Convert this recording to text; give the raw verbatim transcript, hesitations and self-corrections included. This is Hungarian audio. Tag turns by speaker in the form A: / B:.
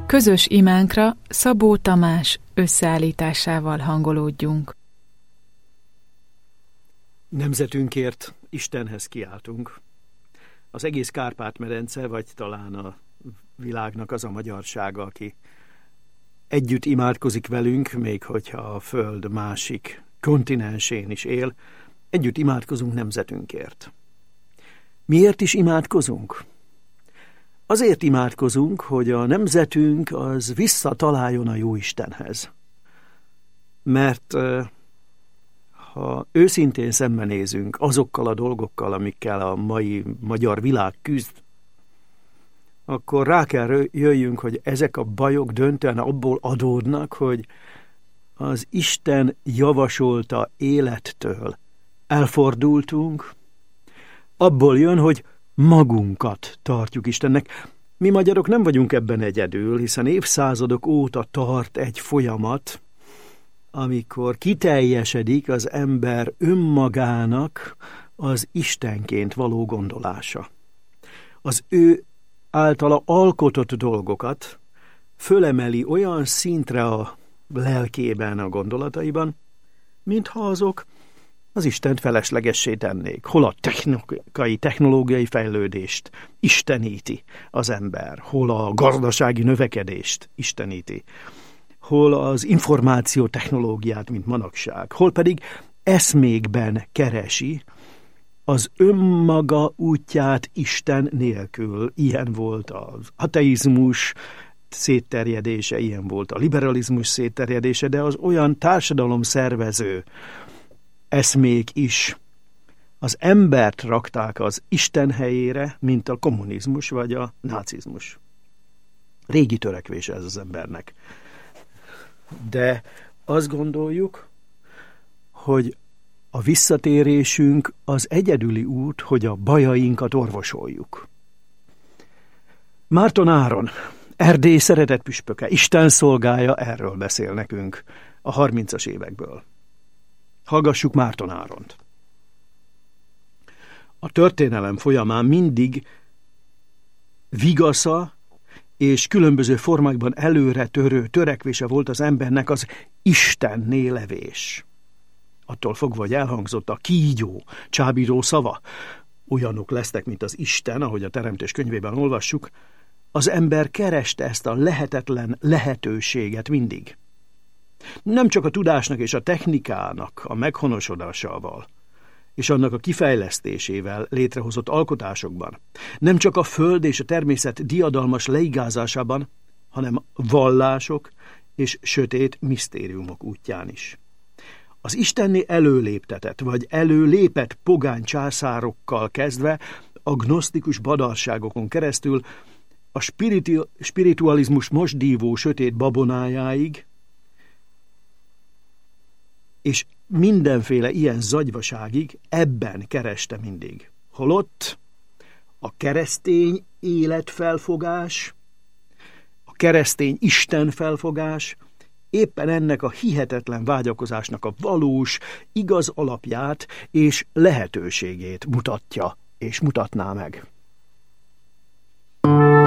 A: Közös imánkra Szabó Tamás összeállításával hangolódjunk.
B: Nemzetünkért Istenhez kiáltunk. Az egész Kárpát-medence, vagy talán a világnak az a magyarsága, aki együtt imádkozik velünk, még hogyha a Föld másik kontinensén is él, együtt imádkozunk nemzetünkért. Miért is imádkozunk? Azért imádkozunk, hogy a nemzetünk az visszataláljon a Jóistenhez. Mert ha őszintén szembenézünk azokkal a dolgokkal, amikkel a mai magyar világ küzd, akkor rá kell jöjjünk, hogy ezek a bajok döntően abból adódnak, hogy az Isten javasolta élettől elfordultunk, abból jön, hogy magunkat tartjuk Istennek. Mi magyarok nem vagyunk ebben egyedül, hiszen évszázadok óta tart egy folyamat, amikor kiteljesedik az ember önmagának az Istenként való gondolása. Az ő általa alkotott dolgokat fölemeli olyan szintre a lelkében, a gondolataiban, mintha azok az Istent feleslegessé tennék. Hol a technikai, technológiai fejlődést isteníti az ember, hol a gazdasági növekedést isteníti, hol az információ technológiát, mint manapság, hol pedig eszmékben keresi az önmaga útját Isten nélkül. Ilyen volt az ateizmus szétterjedése, ilyen volt a liberalizmus szétterjedése, de az olyan társadalom szervező eszmék is az embert rakták az Isten helyére, mint a kommunizmus vagy a nácizmus. Régi törekvése ez az embernek. De azt gondoljuk, hogy a visszatérésünk az egyedüli út, hogy a bajainkat orvosoljuk. Márton Áron, Erdély szeretett püspöke, Isten szolgája, erről beszél nekünk a harmincas évekből. Hallgassuk Márton Áront. A történelem folyamán mindig vigasza és különböző formákban előre törő törekvése volt az embernek az Istenné levés. Attól fogva, hogy elhangzott a kígyó, csábító szava, olyanok lesznek, mint az Isten, ahogy a Teremtés könyvében olvassuk, az ember kereste ezt a lehetetlen lehetőséget mindig. Nem csak a tudásnak és a technikának a meghonosodásával, és annak a kifejlesztésével létrehozott alkotásokban, nem csak a föld és a természet diadalmas leigázásában, hanem vallások és sötét misztériumok útján is. Az istenné előléptetett vagy előlépett pogány császárokkal kezdve a gnosztikus badarságokon keresztül a spiritu- spiritualizmus mosdívó sötét babonájáig, és mindenféle ilyen zagyvaságig ebben kereste mindig. Holott a keresztény életfelfogás, a keresztény Isten felfogás éppen ennek a hihetetlen vágyakozásnak a valós, igaz alapját és lehetőségét mutatja és mutatná meg.